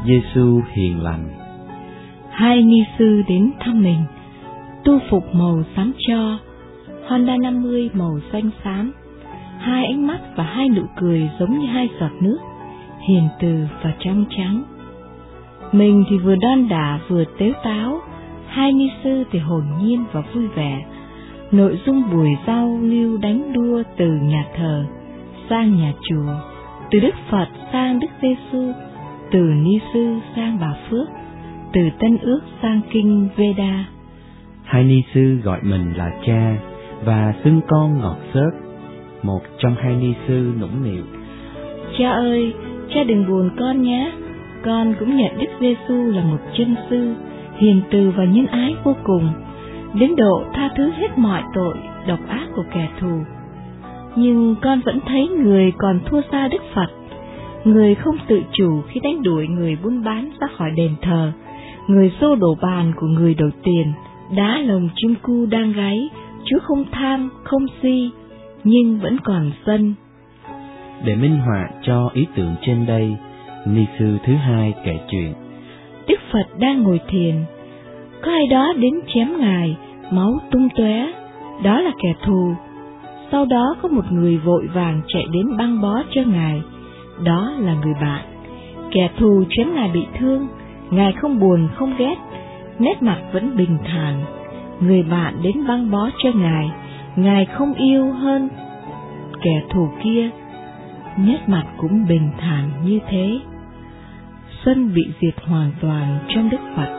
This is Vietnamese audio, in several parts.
Giêsu hiền lành. Hai ni sư đến thăm mình, tu phục màu xám cho, Honda 50 màu xanh xám, hai ánh mắt và hai nụ cười giống như hai giọt nước, hiền từ và trong trắng. Mình thì vừa đon đả vừa tếu táo, hai ni sư thì hồn nhiên và vui vẻ. Nội dung buổi giao lưu đánh đua từ nhà thờ sang nhà chùa, từ Đức Phật sang Đức Giêsu, từ ni sư sang bà Phước, từ Tân Ước sang kinh Veda. Hai ni sư gọi mình là cha và xưng con ngọt xớt. Một trong hai ni sư nũng nịu: Cha ơi, cha đừng buồn con nhé. Con cũng nhận Đức Giêsu là một chân sư, hiền từ và nhân ái vô cùng, đến độ tha thứ hết mọi tội độc ác của kẻ thù. Nhưng con vẫn thấy người còn thua xa Đức Phật. Người không tự chủ khi đánh đuổi người buôn bán ra khỏi đền thờ, người xô đổ bàn của người đổi tiền, đá lồng chim cu đang gáy. Chúa không tham, không si, nhưng vẫn còn sân. Để minh họa cho ý tưởng trên đây, ni sư thứ hai kể chuyện: Đức Phật đang ngồi thiền, có ai đó đến chém Ngài, máu tung tóe, đó là kẻ thù. Sau đó có một người vội vàng chạy đến băng bó cho Ngài, đó là người bạn. Kẻ thù chém Ngài bị thương, Ngài không buồn không ghét, nét mặt vẫn bình thản. Người bạn đến băng bó cho Ngài, Ngài không yêu hơn kẻ thù kia, nét mặt cũng bình thản như thế. Sân bị diệt hoàn toàn trong Đức Phật.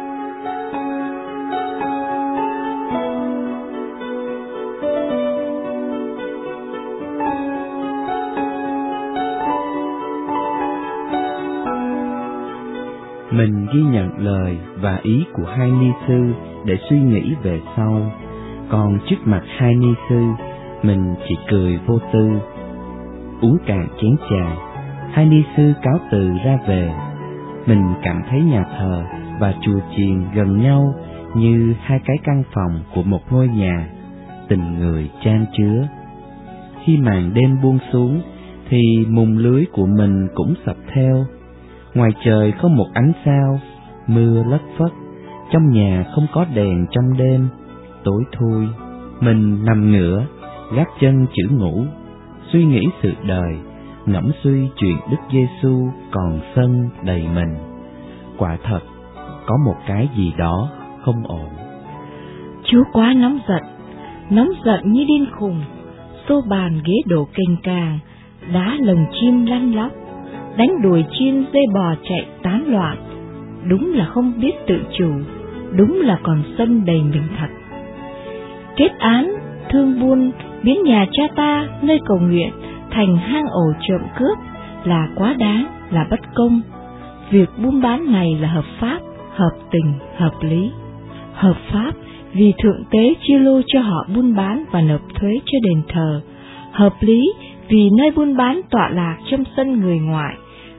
Mình ghi nhận lời và ý của hai ni sư để suy nghĩ về sau, còn trước mặt hai ni sư, mình chỉ cười vô tư. Uống cạn chén trà, hai ni sư cáo từ ra về. Mình cảm thấy nhà thờ và chùa chiền gần nhau như hai cái căn phòng của một ngôi nhà, tình người chan chứa. Khi màn đêm buông xuống, thì mùng lưới của mình cũng sập theo. Ngoài trời có một ánh sao, mưa lất phất, trong nhà không có đèn trong đêm, tối thui. Mình nằm ngửa, gác chân chữ ngủ, suy nghĩ sự đời, ngẫm suy chuyện Đức Giêsu còn sân đầy mình. Quả thật, có một cái gì đó không ổn. Chúa quá nóng giận như điên khùng, xô bàn ghế đổ kềnh càng, đá lồng chim lăn lóc, đánh đuổi chim dê bò chạy tán loạn. Đúng là không biết tự chủ, đúng là còn sân đầy mình thật. Kết án, thương buôn, biến nhà cha ta nơi cầu nguyện thành hang ổ trộm cướp là quá đáng, là bất công. Việc buôn bán này là hợp pháp, hợp tình, hợp lý. Hợp pháp vì Thượng Tế chia lô cho họ buôn bán và nộp thuế cho đền thờ. Hợp lý vì nơi buôn bán tọa lạc trong sân người ngoại,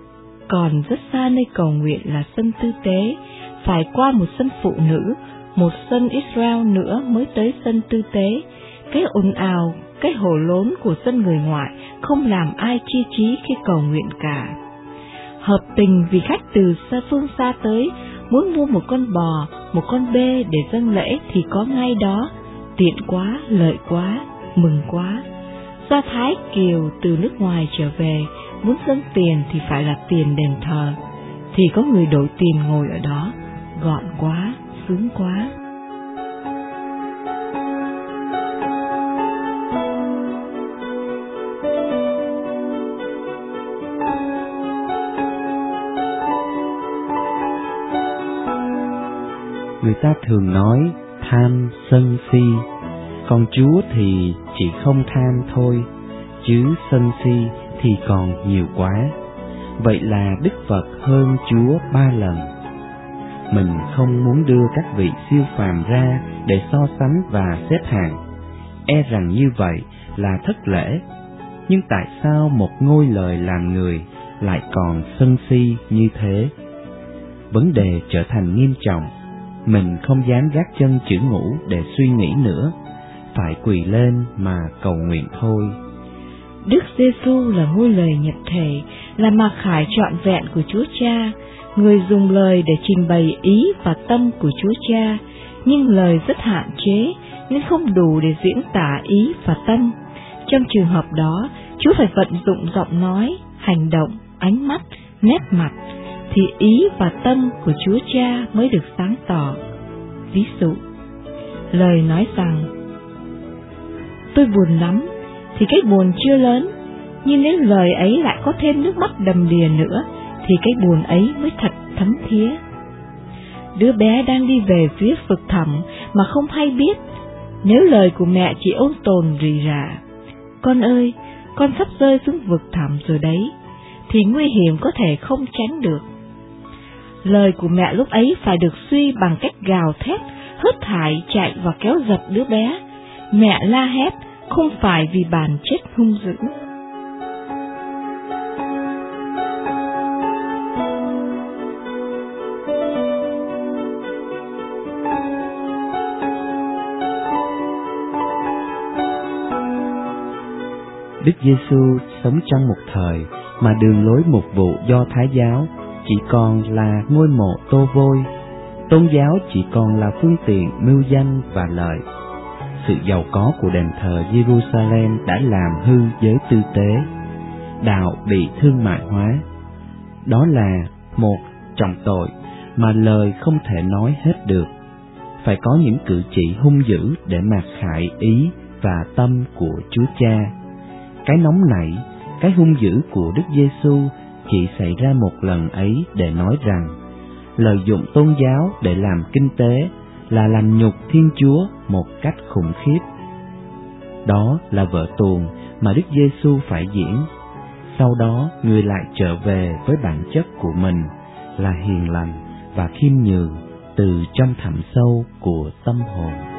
còn rất xa nơi cầu nguyện là sân tư tế, phải qua một sân phụ nữ, một sân Israel nữa mới tới sân tư tế. Cái ồn ào, cái hổ lốn của sân người ngoại không làm ai chi trí khi cầu nguyện cả. Hợp tình vì khách từ phương xa tới, muốn mua một con bò, một con bê để dâng lễ thì có ngay đó, tiện quá, lợi quá, mừng quá. Do Thái Kiều từ nước ngoài trở về, muốn dâng tiền thì phải là tiền đền thờ, thì có người đổi tiền ngồi ở đó, gọn quá, sướng quá. Người ta thường nói tham sân si, còn Chúa thì chỉ không tham thôi, chứ sân si thì còn nhiều quá. Vậy là Đức Phật hơn Chúa 3 lần. Mình không muốn đưa các vị siêu phàm ra để so sánh và xếp hàng, e rằng như vậy là thất lễ. Nhưng tại sao một ngôi lời làm người lại còn sân si như thế? Vấn đề trở thành nghiêm trọng. Mình không dám gác chân chữ ngủ để suy nghĩ nữa, phải quỳ lên mà cầu nguyện thôi. Đức Giêsu là ngôi lời nhập thể, là mặc khải trọn vẹn của Chúa Cha. Người dùng lời để trình bày ý và tâm của Chúa Cha, nhưng lời rất hạn chế nên không đủ để diễn tả ý và tâm. Trong trường hợp đó, Chúa phải vận dụng giọng nói, hành động, ánh mắt, nét mặt, thì ý và tâm của Chúa Cha mới được sáng tỏ. Ví dụ, lời nói rằng tôi buồn lắm, thì cái buồn chưa lớn, nhưng nếu lời ấy lại có thêm nước mắt đầm đìa nữa, thì cái buồn ấy mới thật thấm thía. Đứa bé đang đi về phía vực thẳm mà không hay biết, nếu lời của mẹ chỉ ôn tồn rỉ rả, con ơi, con sắp rơi xuống vực thẳm rồi đấy, thì nguy hiểm có thể không tránh được. Lời của mẹ lúc ấy phải được suy bằng cách gào thét, hớt hải chạy và kéo giật đứa bé. Mẹ la hét không phải vì bản chất hung dữ. Đức Giêsu sống trong một thời mà đường lối mục vụ Do Thái giáo chỉ còn là ngôi mộ tô vôi, tôn giáo chỉ còn là phương tiện mưu danh và lợi. Sự giàu có của đền thờ Jerusalem đã làm hư giới tư tế, đạo bị thương mại hóa. Đó là một trọng tội mà lời không thể nói hết được. Phải có những cử chỉ hung dữ để mặc khải ý và tâm của Chúa Cha. Cái nóng nảy, cái hung dữ của Đức Giêsu chỉ xảy ra một lần ấy để nói rằng lợi dụng tôn giáo để làm kinh tế là làm nhục Thiên Chúa một cách khủng khiếp. Đó là vở tuồng mà Đức Giêsu phải diễn. Sau đó người lại trở về với bản chất của mình là hiền lành và khiêm nhường từ trong thẳm sâu của tâm hồn.